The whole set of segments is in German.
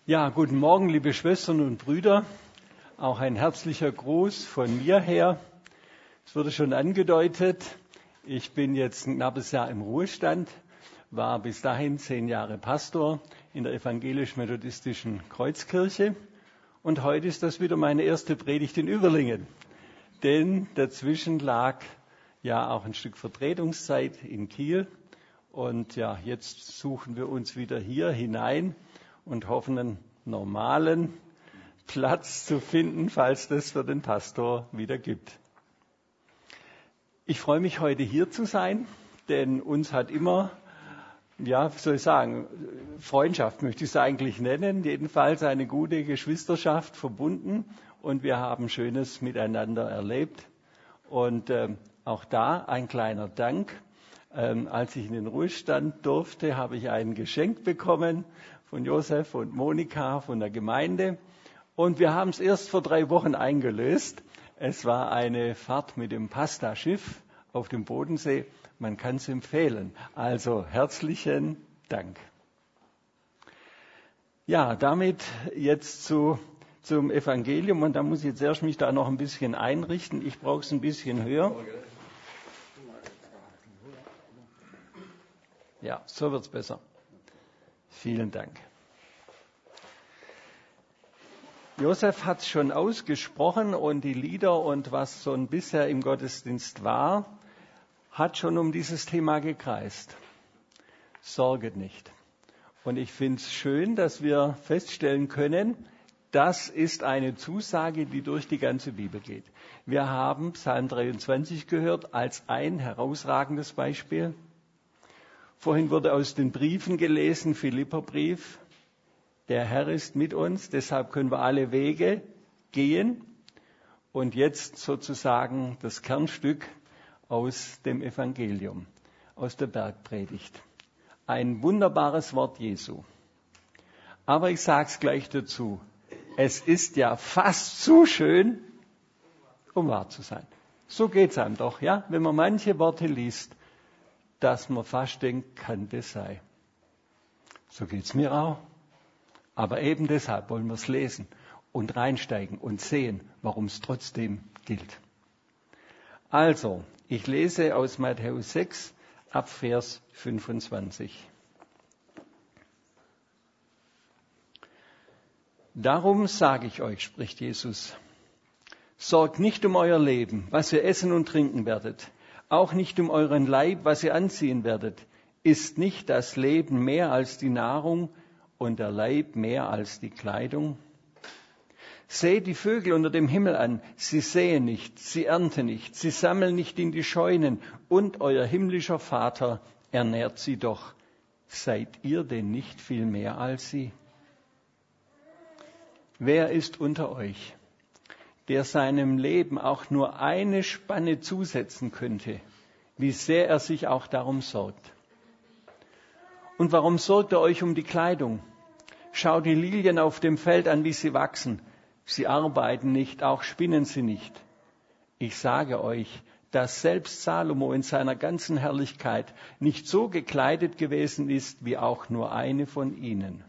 Ja, guten Morgen, liebe Schwestern und Brüder. Auch ein herzlicher Gruß von mir her. Es wurde schon angedeutet, ich bin jetzt ein knappes Jahr im Ruhestand, war bis dahin 10 Jahre Pastor in der evangelisch-methodistischen Kreuzkirche und heute ist das wieder meine erste Predigt in Überlingen. Denn dazwischen lag ja auch ein Stück Vertretungszeit in Kiel und ja, jetzt suchen wir uns wieder hier hinein und hoffen, einen normalen Platz zu finden, falls das für den Pastor wieder gibt. Ich freue mich, heute hier zu sein, denn uns hat immer, ja, wie soll ich sagen, Freundschaft möchte ich es eigentlich nennen, jedenfalls eine gute Geschwisterschaft verbunden und wir haben Schönes miteinander erlebt. Und auch da ein kleiner Dank. Als ich in den Ruhestand durfte, habe ich ein Geschenk bekommen von Josef und Monika von der Gemeinde. Und wir haben es erst vor 3 Wochen eingelöst. Es war eine Fahrt mit dem Pasta-Schiff auf dem Bodensee. Man kann es empfehlen. Also herzlichen Dank. Ja, damit jetzt zum Evangelium. Und da muss ich jetzt erst mich da noch ein bisschen einrichten. Ich brauche es ein bisschen höher. Ja, so wird es besser. Vielen Dank. Josef hat es schon ausgesprochen und die Lieder und was so bisher im Gottesdienst war, hat schon um dieses Thema gekreist. Sorget nicht. Und ich finde es schön, dass wir feststellen können, das ist eine Zusage, die durch die ganze Bibel geht. Wir haben Psalm 23 gehört als ein herausragendes Beispiel. Vorhin wurde aus den Briefen gelesen, Philipperbrief. Der Herr ist mit uns, deshalb können wir alle Wege gehen. Und jetzt sozusagen das Kernstück aus dem Evangelium, aus der Bergpredigt. Ein wunderbares Wort Jesu. Aber ich sage es gleich dazu, es ist ja fast zu schön, um wahr zu sein. So geht es einem doch, ja, wenn man manche Worte liest, dass man fast denkt, kann das sein. So geht es mir auch. Aber eben deshalb wollen wir es lesen und reinsteigen und sehen, warum es trotzdem gilt. Also, ich lese aus Matthäus 6 ab Vers 25. Darum sage ich euch, spricht Jesus, sorgt nicht um euer Leben, was ihr essen und trinken werdet, auch nicht um euren Leib, was ihr anziehen werdet. Ist nicht das Leben mehr als die Nahrung und der Leib mehr als die Kleidung? Seht die Vögel unter dem Himmel an, sie säen nicht, sie ernten nicht, sie sammeln nicht in die Scheunen, und euer himmlischer Vater ernährt sie doch. Seid ihr denn nicht viel mehr als sie? Wer ist unter euch, der seinem Leben auch nur eine Spanne zusetzen könnte, wie sehr er sich auch darum sorgt? Und warum sorgt ihr euch um die Kleidung? Schaut die Lilien auf dem Feld an, wie sie wachsen. Sie arbeiten nicht, auch spinnen sie nicht. Ich sage euch, dass selbst Salomo in seiner ganzen Herrlichkeit nicht so gekleidet gewesen ist, wie auch nur eine von ihnen.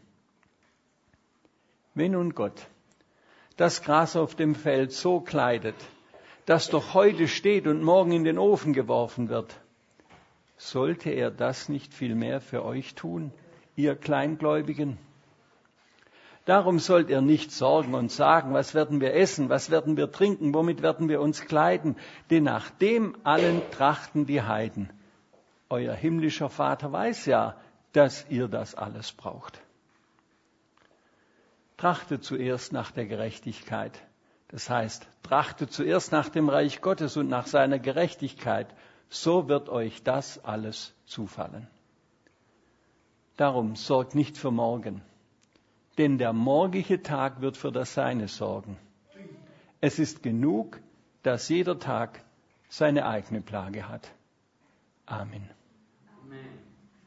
Wenn nun Gott das Gras auf dem Feld so kleidet, das doch heute steht und morgen in den Ofen geworfen wird, sollte er das nicht viel mehr für euch tun, ihr Kleingläubigen? Darum sollt ihr nicht sorgen und sagen, was werden wir essen, was werden wir trinken, womit werden wir uns kleiden, denn nach dem allen trachten die Heiden. Euer himmlischer Vater weiß ja, dass ihr das alles braucht. Trachtet zuerst nach der Gerechtigkeit. Das heißt, trachtet zuerst nach dem Reich Gottes und nach seiner Gerechtigkeit. So wird euch das alles zufallen. Darum sorgt nicht für morgen, denn der morgige Tag wird für das Seine sorgen. Es ist genug, dass jeder Tag seine eigene Plage hat. Amen. Amen.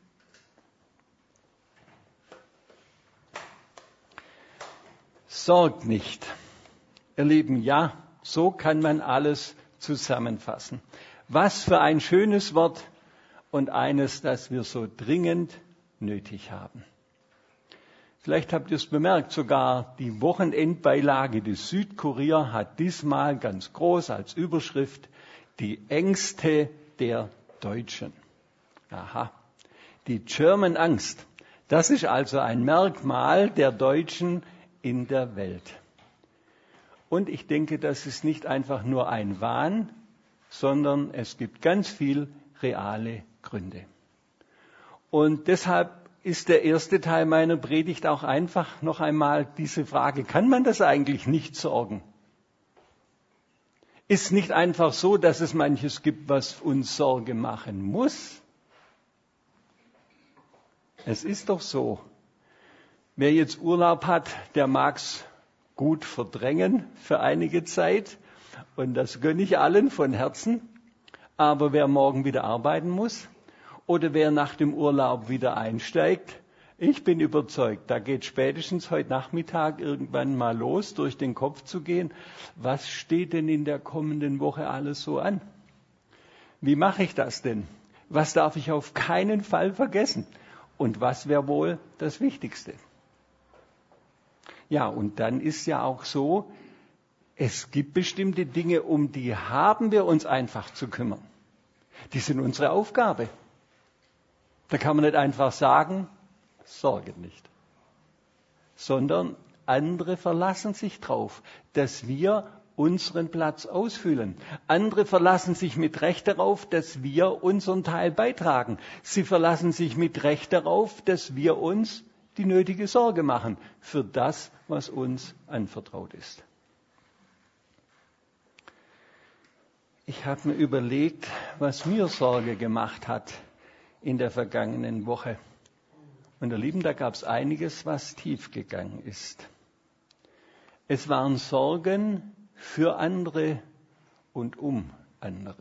Sorgt nicht. Ihr Lieben, ja, so kann man alles zusammenfassen. Was für ein schönes Wort und eines, das wir so dringend nötig haben. Vielleicht habt ihr es bemerkt, sogar die Wochenendbeilage des Südkurier hat diesmal ganz groß als Überschrift die Ängste der Deutschen. Aha, die German Angst. Das ist also ein Merkmal der Deutschen in der Welt. Und ich denke, das ist nicht einfach nur ein Wahn, sondern es gibt ganz viel reale Gründe. Und deshalb ist der erste Teil meiner Predigt auch einfach noch einmal diese Frage, kann man das eigentlich nicht sorgen? Ist nicht einfach so, dass es manches gibt, was uns Sorge machen muss? Es ist doch so. Wer jetzt Urlaub hat, der mag's gut verdrängen für einige Zeit. Und das gönne ich allen von Herzen. Aber wer morgen wieder arbeiten muss oder wer nach dem Urlaub wieder einsteigt, ich bin überzeugt, da geht spätestens heute Nachmittag irgendwann mal los, durch den Kopf zu gehen. Was steht denn in der kommenden Woche alles so an? Wie mache ich das denn? Was darf ich auf keinen Fall vergessen? Und was wäre wohl das Wichtigste? Ja, und dann ist ja auch so, es gibt bestimmte Dinge, um die haben wir uns einfach zu kümmern. Die sind unsere Aufgabe. Da kann man nicht einfach sagen, sorge nicht. Sondern andere verlassen sich drauf, dass wir unseren Platz ausfüllen. Andere verlassen sich mit Recht darauf, dass wir unseren Teil beitragen. Sie verlassen sich mit Recht darauf, dass wir uns die nötige Sorge machen für das, was uns anvertraut ist. Ich habe mir überlegt, was mir Sorge gemacht hat in der vergangenen Woche. Und ihr Lieben, da gab es einiges, was tief gegangen ist. Es waren Sorgen für andere und um andere.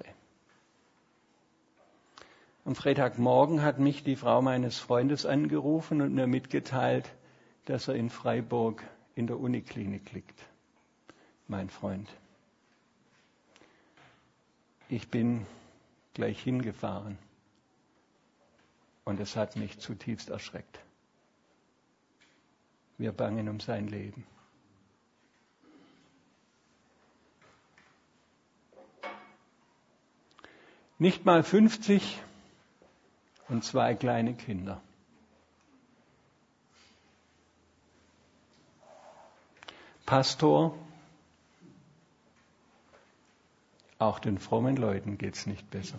Am Freitagmorgen hat mich die Frau meines Freundes angerufen und mir mitgeteilt, dass er in Freiburg in der Uniklinik liegt. Mein Freund. Ich bin gleich hingefahren und es hat mich zutiefst erschreckt. Wir bangen um sein Leben. Nicht mal 50 und 2 kleine Kinder. Pastor, auch den frommen Leuten geht's nicht besser.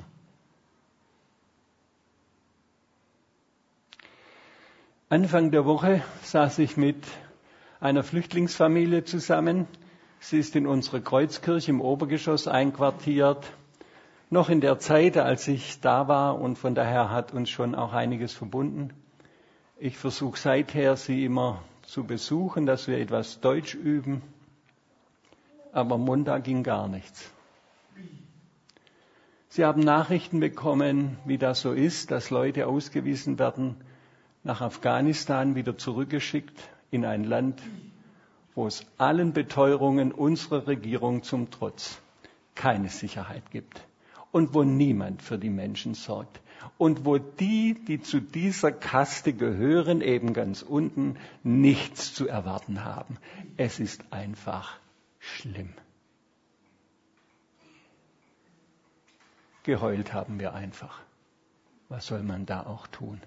Anfang der Woche saß ich mit einer Flüchtlingsfamilie zusammen. Sie ist in unserer Kreuzkirche im Obergeschoss einquartiert. Noch in der Zeit, als ich da war, und von daher hat uns schon auch einiges verbunden. Ich versuche seither, sie immer zu besuchen, dass wir etwas Deutsch üben. Aber am Montag ging gar nichts. Sie haben Nachrichten bekommen, wie das so ist, dass Leute ausgewiesen werden, nach Afghanistan wieder zurückgeschickt in ein Land, wo es allen Beteuerungen unserer Regierung zum Trotz keine Sicherheit gibt. Und wo niemand für die Menschen sorgt. Und wo die zu dieser Kaste gehören, eben ganz unten, nichts zu erwarten haben. Es ist einfach schlimm. Geheult haben wir einfach. Was soll man da auch tun?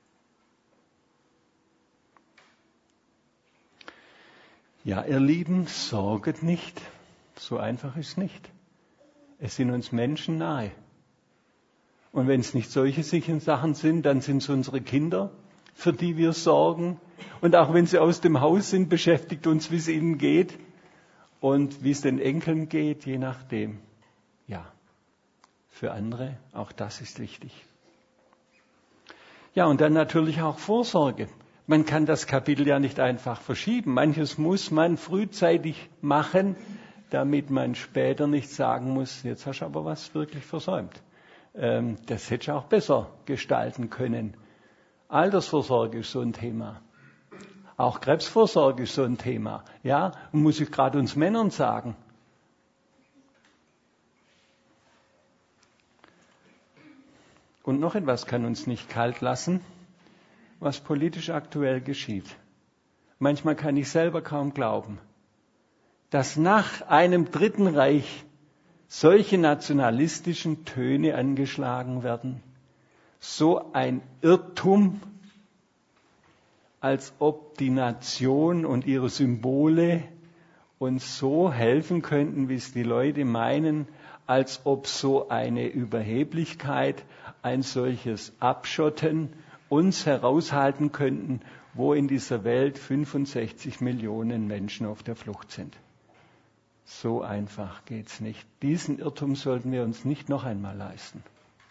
Ja, ihr Lieben, sorget nicht. So einfach ist nicht. Es sind uns Menschen nahe. Und wenn es nicht solche Sachen sind, dann sind es unsere Kinder, für die wir sorgen. Und auch wenn sie aus dem Haus sind, beschäftigt uns, wie es ihnen geht und wie es den Enkeln geht, je nachdem. Ja, für andere, auch das ist wichtig. Ja, und dann natürlich auch Vorsorge. Man kann das Kapitel ja nicht einfach verschieben. Manches muss man frühzeitig machen, damit man später nicht sagen muss, jetzt hast du aber was wirklich versäumt. Das hätte ich auch besser gestalten können. Altersvorsorge ist so ein Thema. Auch Krebsvorsorge ist so ein Thema. Ja, muss ich gerade uns Männern sagen. Und noch etwas kann uns nicht kalt lassen, was politisch aktuell geschieht. Manchmal kann ich selber kaum glauben, dass nach einem Dritten Reich solche nationalistischen Töne angeschlagen werden. So ein Irrtum, als ob die Nation und ihre Symbole uns so helfen könnten, wie es die Leute meinen, als ob so eine Überheblichkeit, ein solches Abschotten uns heraushalten könnten, wo in dieser Welt 65 Millionen Menschen auf der Flucht sind. So einfach geht's nicht. Diesen Irrtum sollten wir uns nicht noch einmal leisten.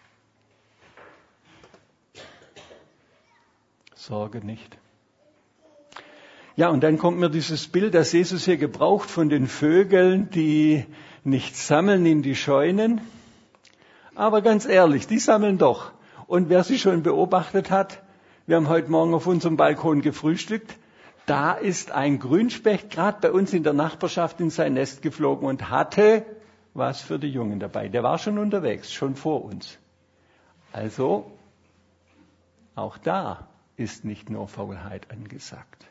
Sorge nicht. Ja, und dann kommt mir dieses Bild, das Jesus hier gebraucht von den Vögeln, die nicht sammeln in die Scheunen. Aber ganz ehrlich, die sammeln doch. Und wer sie schon beobachtet hat, wir haben heute Morgen auf unserem Balkon gefrühstückt, da ist ein Grünspecht gerade bei uns in der Nachbarschaft in sein Nest geflogen und hatte was für die Jungen dabei. Der war schon unterwegs, schon vor uns. Also, auch da ist nicht nur Faulheit angesagt.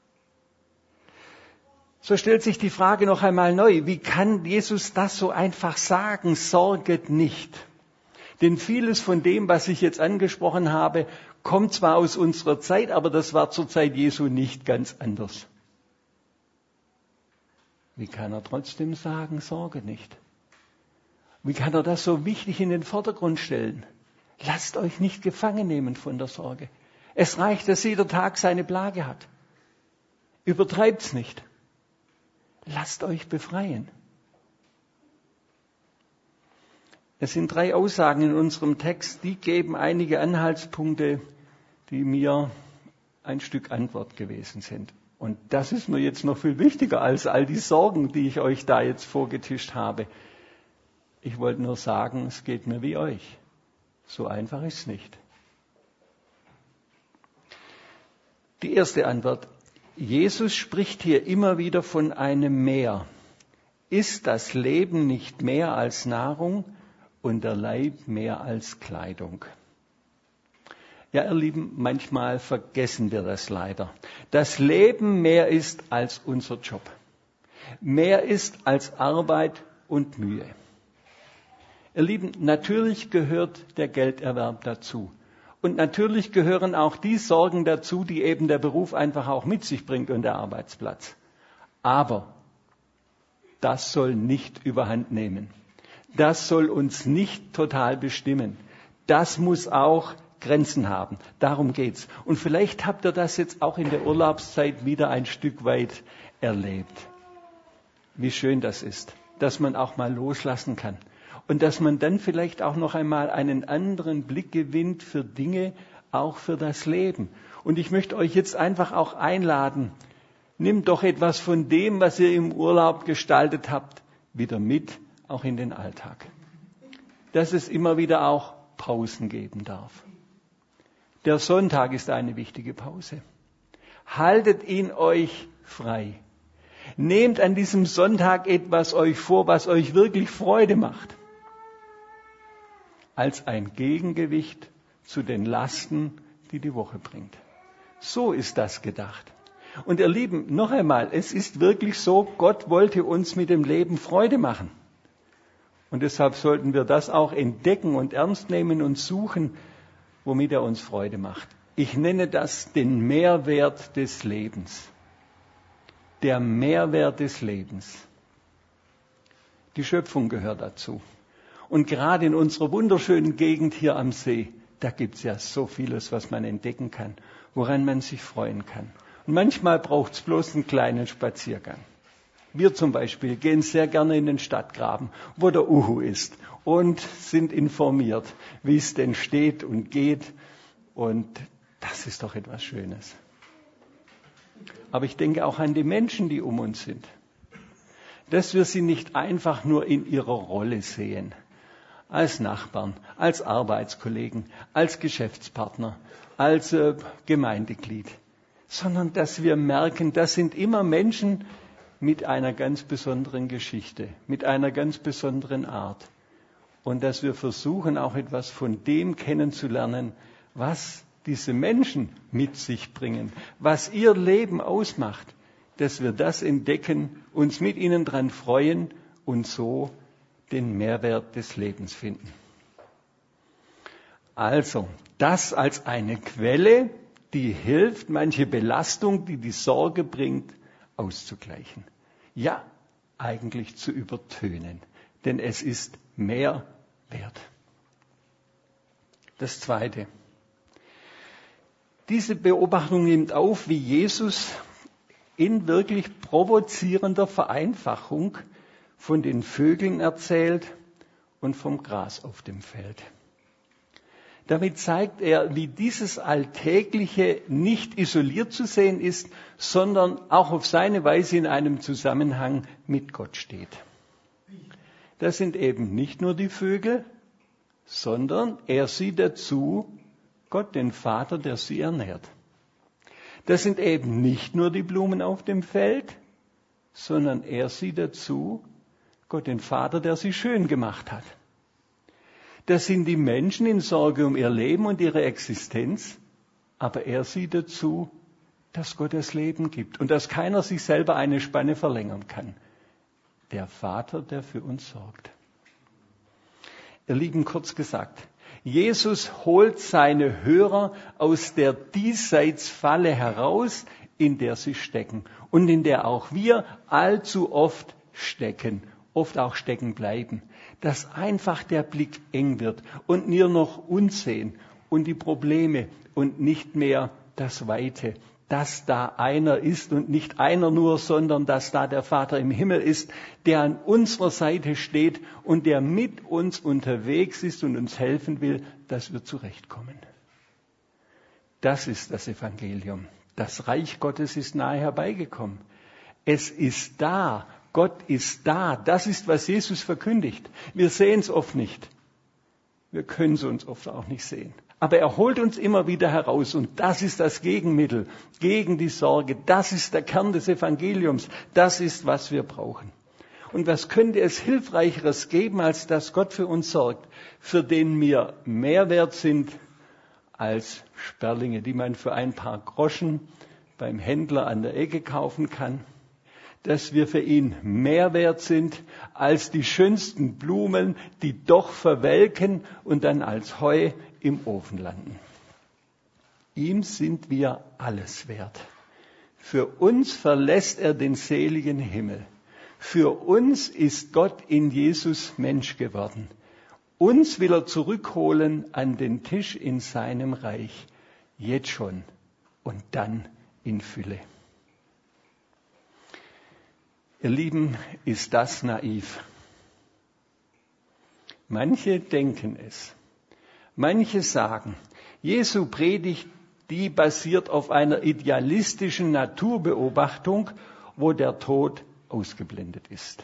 So stellt sich die Frage noch einmal neu, wie kann Jesus das so einfach sagen, sorget nicht? Denn vieles von dem, was ich jetzt angesprochen habe, kommt zwar aus unserer Zeit, aber das war zur Zeit Jesu nicht ganz anders. Wie kann er trotzdem sagen, sorge nicht? Wie kann er das so wichtig in den Vordergrund stellen? Lasst euch nicht gefangen nehmen von der Sorge. Es reicht, dass jeder Tag seine Plage hat. Übertreibt's nicht. Lasst euch befreien. Es sind 3 Aussagen in unserem Text, die geben einige Anhaltspunkte, die mir ein Stück Antwort gewesen sind. Und das ist mir jetzt noch viel wichtiger als all die Sorgen, die ich euch da jetzt vorgetischt habe. Ich wollte nur sagen, es geht mir wie euch. So einfach ist es nicht. Die erste Antwort. Jesus spricht hier immer wieder von einem Mehr. Ist das Leben nicht mehr als Nahrung und der Leib mehr als Kleidung? Ja, ihr Lieben, manchmal vergessen wir das leider. Das Leben mehr ist als unser Job. Mehr ist als Arbeit und Mühe. Ihr Lieben, natürlich gehört der Gelderwerb dazu. Und natürlich gehören auch die Sorgen dazu, die eben der Beruf einfach auch mit sich bringt und der Arbeitsplatz. Aber das soll nicht überhand nehmen. Das soll uns nicht total bestimmen. Das muss auch Grenzen haben. Darum geht's. Und vielleicht habt ihr das jetzt auch in der Urlaubszeit wieder ein Stück weit erlebt. Wie schön das ist, dass man auch mal loslassen kann. Und dass man dann vielleicht auch noch einmal einen anderen Blick gewinnt für Dinge, auch für das Leben. Und ich möchte euch jetzt einfach auch einladen, nehmt doch etwas von dem, was ihr im Urlaub gestaltet habt, wieder mit, auch in den Alltag. Dass es immer wieder auch Pausen geben darf. Der Sonntag ist eine wichtige Pause. Haltet ihn euch frei. Nehmt an diesem Sonntag etwas euch vor, was euch wirklich Freude macht. Als ein Gegengewicht zu den Lasten, die die Woche bringt. So ist das gedacht. Und ihr Lieben, noch einmal, es ist wirklich so, Gott wollte uns mit dem Leben Freude machen. Und deshalb sollten wir das auch entdecken und ernst nehmen und suchen, womit er uns Freude macht. Ich nenne das den Mehrwert des Lebens. Der Mehrwert des Lebens. Die Schöpfung gehört dazu. Und gerade in unserer wunderschönen Gegend hier am See, da gibt es ja so vieles, was man entdecken kann, woran man sich freuen kann. Und manchmal braucht es bloß einen kleinen Spaziergang. Wir zum Beispiel gehen sehr gerne in den Stadtgraben, wo der Uhu ist und sind informiert, wie es denn steht und geht. Und das ist doch etwas Schönes. Aber ich denke auch an die Menschen, die um uns sind. Dass wir sie nicht einfach nur in ihrer Rolle sehen. Als Nachbarn, als Arbeitskollegen, als Geschäftspartner, als Gemeindeglied. Sondern dass wir merken, das sind immer Menschen mit einer ganz besonderen Geschichte, mit einer ganz besonderen Art. Und dass wir versuchen, auch etwas von dem kennenzulernen, was diese Menschen mit sich bringen, was ihr Leben ausmacht, dass wir das entdecken, uns mit ihnen dran freuen und so den Mehrwert des Lebens finden. Also, das als eine Quelle, die hilft, manche Belastung, die die Sorge bringt, auszugleichen. Ja, eigentlich zu übertönen, denn es ist mehr wert. Das Zweite. Diese Beobachtung nimmt auf, wie Jesus in wirklich provozierender Vereinfachung von den Vögeln erzählt und vom Gras auf dem Feld. Damit zeigt er, wie dieses Alltägliche nicht isoliert zu sehen ist, sondern auch auf seine Weise in einem Zusammenhang mit Gott steht. Das sind eben nicht nur die Vögel, sondern er sieht dazu Gott, den Vater, der sie ernährt. Das sind eben nicht nur die Blumen auf dem Feld, sondern er sieht dazu Gott, den Vater, der sie schön gemacht hat. Das sind die Menschen in Sorge um ihr Leben und ihre Existenz, aber er sieht dazu, dass Gott das Leben gibt und dass keiner sich selber eine Spanne verlängern kann. Der Vater, der für uns sorgt. Ihr Lieben, kurz gesagt, Jesus holt seine Hörer aus der Diesseitsfalle heraus, in der sie stecken und in der auch wir allzu oft stecken, oft auch stecken bleiben. Dass einfach der Blick eng wird und nur noch uns sehen und die Probleme und nicht mehr das Weite, dass da einer ist und nicht einer nur, sondern dass da der Vater im Himmel ist, der an unserer Seite steht und der mit uns unterwegs ist und uns helfen will, dass wir zurechtkommen. Das ist das Evangelium. Das Reich Gottes ist nahe herbeigekommen. Es ist da. Gott ist da. Das ist, was Jesus verkündigt. Wir sehen es oft nicht. Wir können es uns oft auch nicht sehen. Aber er holt uns immer wieder heraus. Und das ist das Gegenmittel gegen die Sorge. Das ist der Kern des Evangeliums. Das ist, was wir brauchen. Und was könnte es Hilfreicheres geben, als dass Gott für uns sorgt, für den wir mehr wert sind als Sperlinge, die man für ein paar Groschen beim Händler an der Ecke kaufen kann? Dass wir für ihn mehr wert sind als die schönsten Blumen, die doch verwelken und dann als Heu im Ofen landen. Ihm sind wir alles wert. Für uns verlässt er den seligen Himmel. Für uns ist Gott in Jesus Mensch geworden. Uns will er zurückholen an den Tisch in seinem Reich. Jetzt schon und dann in Fülle. Ihr Lieben, ist das naiv? Manche denken es. Manche sagen, Jesu Predigt, die basiert auf einer idealistischen Naturbeobachtung, wo der Tod ausgeblendet ist.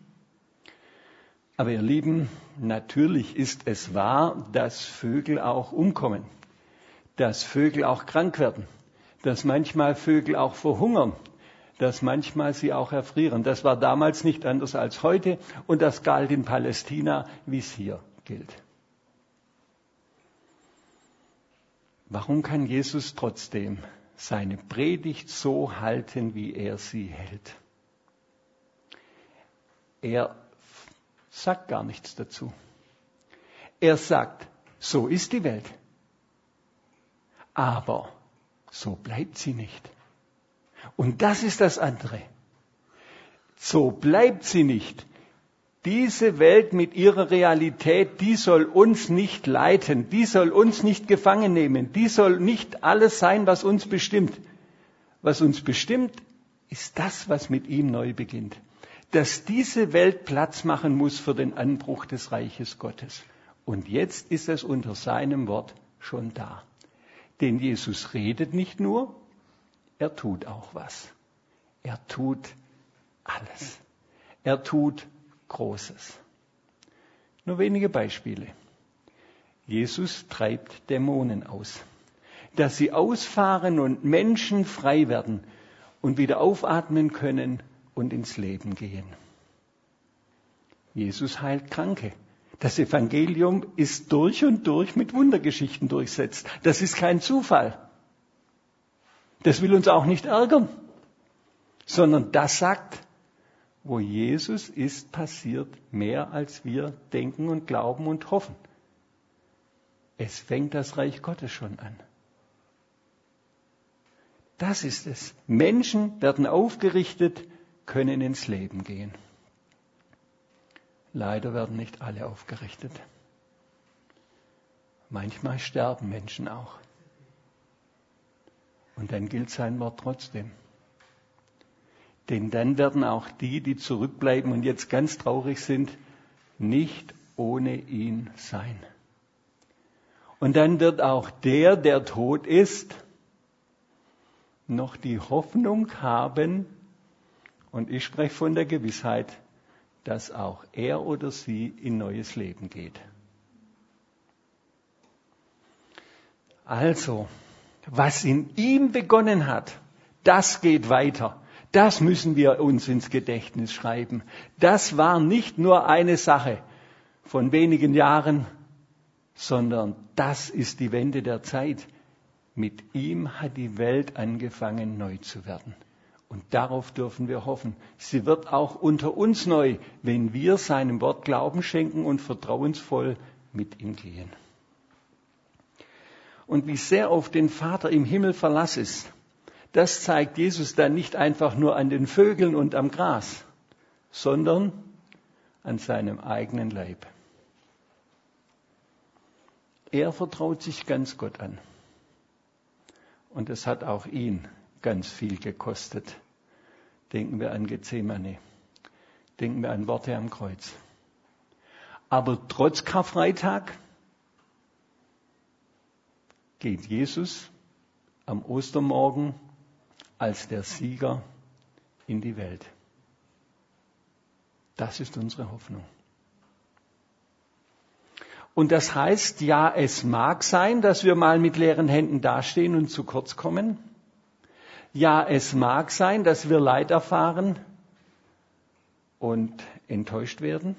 Aber ihr Lieben, natürlich ist es wahr, dass Vögel auch umkommen, dass Vögel auch krank werden, dass manchmal Vögel auch verhungern, dass manchmal sie auch erfrieren. Das war damals nicht anders als heute und das galt in Palästina, wie es hier gilt. Warum kann Jesus trotzdem seine Predigt so halten, wie er sie hält? Er sagt gar nichts dazu. Er sagt, so ist die Welt. Aber so bleibt sie nicht. Und das ist das andere. So bleibt sie nicht. Diese Welt mit ihrer Realität, die soll uns nicht leiten, die soll uns nicht gefangen nehmen, die soll nicht alles sein, was uns bestimmt. Was uns bestimmt, ist das, was mit ihm neu beginnt. Dass diese Welt Platz machen muss für den Anbruch des Reiches Gottes. Und jetzt ist es unter seinem Wort schon da. Denn Jesus redet nicht nur, er tut auch was. Er tut alles. Er tut Großes. Nur wenige Beispiele. Jesus treibt Dämonen aus. Dass sie ausfahren und Menschen frei werden und wieder aufatmen können und ins Leben gehen. Jesus heilt Kranke. Das Evangelium ist durch und durch mit Wundergeschichten durchsetzt. Das ist kein Zufall. Das will uns auch nicht ärgern, sondern das sagt, wo Jesus ist, passiert mehr, als wir denken und glauben und hoffen. Es fängt das Reich Gottes schon an. Das ist es. Menschen werden aufgerichtet, können ins Leben gehen. Leider werden nicht alle aufgerichtet. Manchmal sterben Menschen auch. Und dann gilt sein Wort trotzdem. Denn dann werden auch die, die zurückbleiben und jetzt ganz traurig sind, nicht ohne ihn sein. Und dann wird auch der tot ist, noch die Hoffnung haben, und ich spreche von der Gewissheit, dass auch er oder sie in neues Leben geht. Also, was in ihm begonnen hat, das geht weiter. Das müssen wir uns ins Gedächtnis schreiben. Das war nicht nur eine Sache von wenigen Jahren, sondern das ist die Wende der Zeit. Mit ihm hat die Welt angefangen, neu zu werden. Und darauf dürfen wir hoffen. Sie wird auch unter uns neu, wenn wir seinem Wort Glauben schenken und vertrauensvoll mit ihm gehen. Und wie sehr auf den Vater im Himmel Verlass ist, das zeigt Jesus dann nicht einfach nur an den Vögeln und am Gras, sondern an seinem eigenen Leib. Er vertraut sich ganz Gott an. Und es hat auch ihn ganz viel gekostet. Denken wir an Gethsemane. Denken wir an Worte am Kreuz. Aber trotz Karfreitag geht Jesus am Ostermorgen als der Sieger in die Welt. Das ist unsere Hoffnung. Und das heißt, ja, es mag sein, dass wir mal mit leeren Händen dastehen und zu kurz kommen. Ja, es mag sein, dass wir Leid erfahren und enttäuscht werden,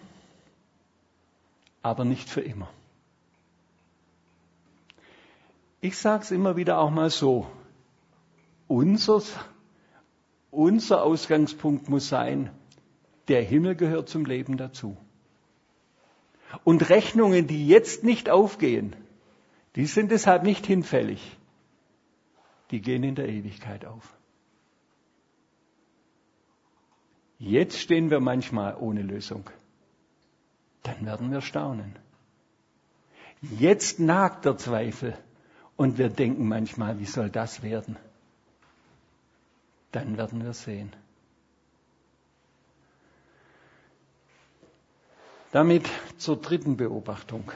aber nicht für immer. Ich sage es immer wieder auch mal so, unser Ausgangspunkt muss sein, der Himmel gehört zum Leben dazu. Und Rechnungen, die jetzt nicht aufgehen, die sind deshalb nicht hinfällig. Die gehen in der Ewigkeit auf. Jetzt stehen wir manchmal ohne Lösung. Dann werden wir staunen. Jetzt nagt der Zweifel und wir denken manchmal, wie soll das werden? Dann werden wir sehen. Damit zur dritten Beobachtung.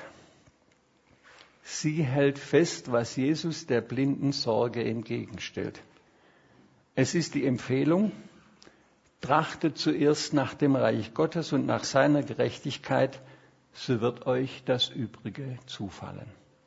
Sie hält fest, was Jesus der blinden Sorge entgegenstellt. Es ist die Empfehlung, trachtet zuerst nach dem Reich Gottes und nach seiner Gerechtigkeit, so wird euch das Übrige zufallen.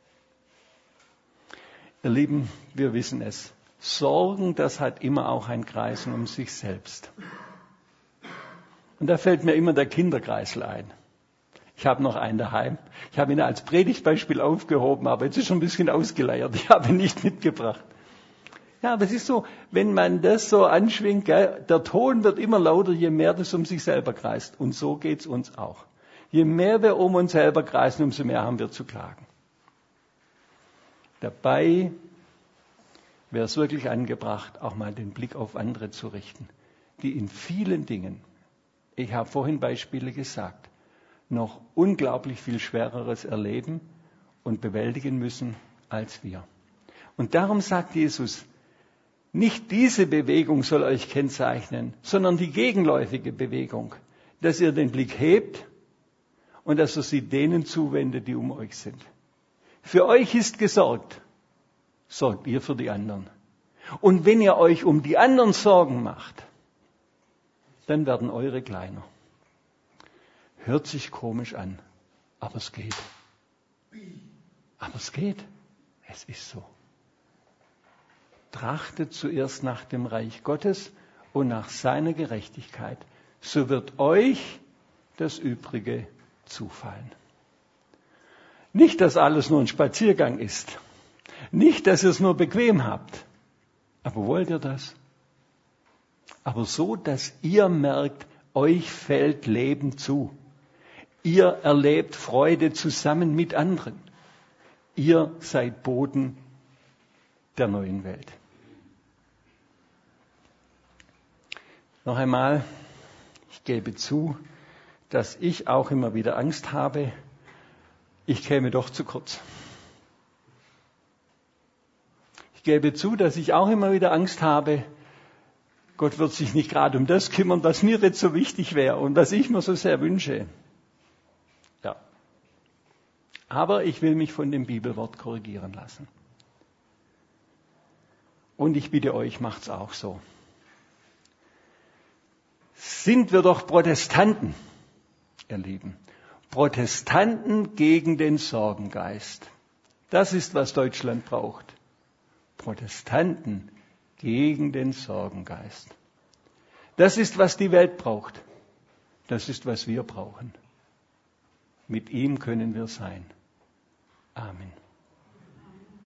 Ihr Lieben, wir wissen es. Sorgen, das hat immer auch ein Kreisen um sich selbst. Und da fällt mir immer der Kinderkreisel ein. Ich habe noch einen daheim. Ich habe ihn als Predigtbeispiel aufgehoben, aber jetzt ist schon ein bisschen ausgeleiert. Ich habe ihn nicht mitgebracht. Ja, aber es ist so, wenn man das so anschwingt, gell, der Ton wird immer lauter, je mehr das um sich selber kreist. Und so geht's uns auch. Je mehr wir um uns selber kreisen, umso mehr haben wir zu klagen. Dabei wäre es wirklich angebracht, auch mal den Blick auf andere zu richten, die in vielen Dingen, ich habe vorhin Beispiele gesagt, noch unglaublich viel Schwereres erleben und bewältigen müssen als wir. Und darum sagt Jesus, nicht diese Bewegung soll euch kennzeichnen, sondern die gegenläufige Bewegung, dass ihr den Blick hebt und dass ihr sie denen zuwendet, die um euch sind. Für euch ist gesorgt, sorgt ihr für die anderen. Und wenn ihr euch um die anderen Sorgen macht, dann werden eure kleiner. Hört sich komisch an, aber es geht. Aber es geht. Es ist so. Trachtet zuerst nach dem Reich Gottes und nach seiner Gerechtigkeit. So wird euch das Übrige zufallen. Nicht, dass alles nur ein Spaziergang ist. Nicht, dass ihr es nur bequem habt. Aber wollt ihr das? Aber so, dass ihr merkt, euch fällt Leben zu. Ihr erlebt Freude zusammen mit anderen. Ihr seid Boden der neuen Welt. Noch einmal, ich gebe zu, dass ich auch immer wieder Angst habe, ich käme doch zu kurz. Ich gebe zu, dass ich auch immer wieder Angst habe, Gott wird sich nicht gerade um das kümmern, was mir jetzt so wichtig wäre und was ich mir so sehr wünsche. Ja. Aber ich will mich von dem Bibelwort korrigieren lassen. Und ich bitte euch, macht's auch so. Sind wir doch Protestanten, ihr Lieben. Protestanten gegen den Sorgengeist. Das ist, was Deutschland braucht. Protestanten gegen den Sorgengeist. Das ist, was die Welt braucht. Das ist, was wir brauchen. Mit ihm können wir sein. Amen.